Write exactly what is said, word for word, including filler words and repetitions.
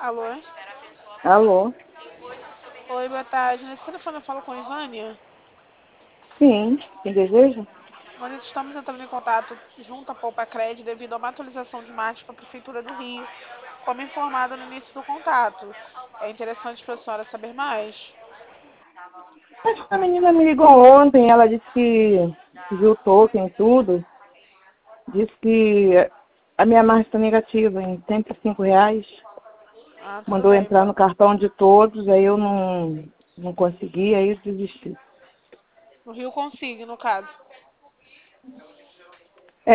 Alô? Alô? Oi, boa tarde. Nesse telefone eu falo com a Ivânia. Sim, quem deseja? Nós estamos entrando em contato junto à Poupa-Cred devido a uma atualização de marketing com a Prefeitura do Rio, como informado no início do contato. É interessante para a senhora saber mais. A menina me ligou ontem, ela disse que viu o token e tudo. Disse que a minha margem está negativa em cento e cinco reais. Ah, tudo Mandou bem. entrar no cartão de todos, aí eu não, não consegui, aí eu desisti. No Rio consigo, no caso.